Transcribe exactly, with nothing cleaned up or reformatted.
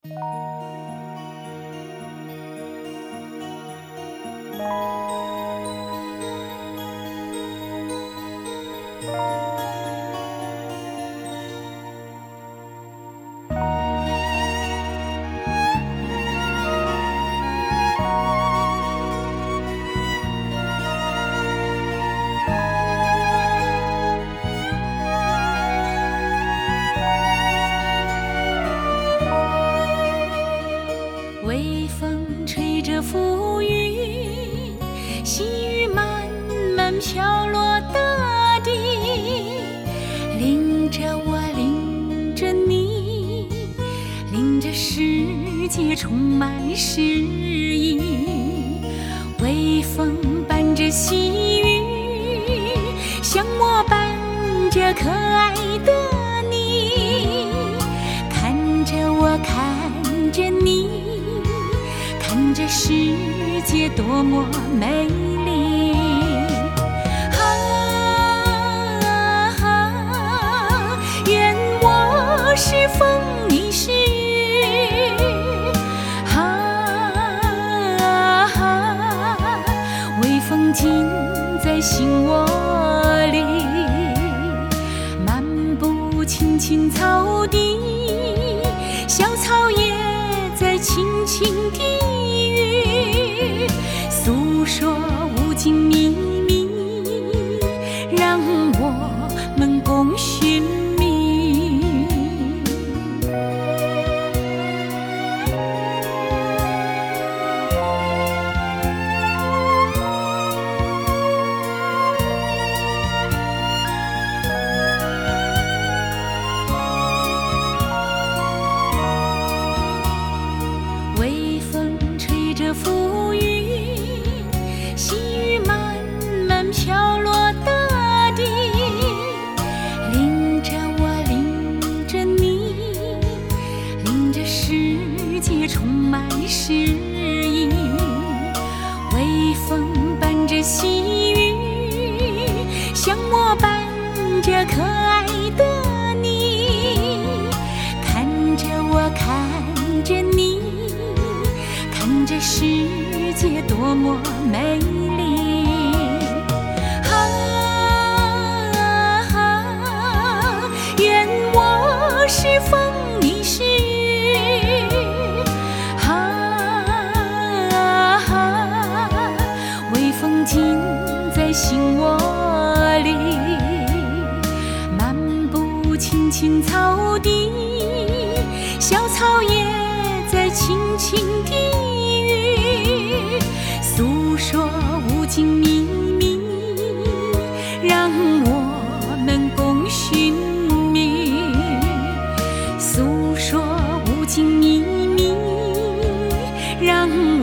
微风吹着浮云，细雨慢慢飘落大地，淋着我，淋着你，淋着世界充满诗意。微风伴着细雨，像我伴着可爱的你，看着我，看着你，看这世界多么美丽。啊啊，愿我是风，你是雨。啊啊，微风尽在心窝里，漫步青青草地，小草也在轻轻低语，诉说无尽秘密，让我们共寻觅。微风吹着浮云，细雨慢慢飘落大地，淋着我，淋着你，淋着世界充满诗意。微风伴着细雨，像我伴着可爱的你，看着我，看着你，看这世界多么美丽。啊啊，愿我是风，你是雨。啊啊，微风尽在心窝里，漫步青青草地，小草也在轻轻低语，诉说无尽秘密，让我们共寻觅。诉说无尽秘密，让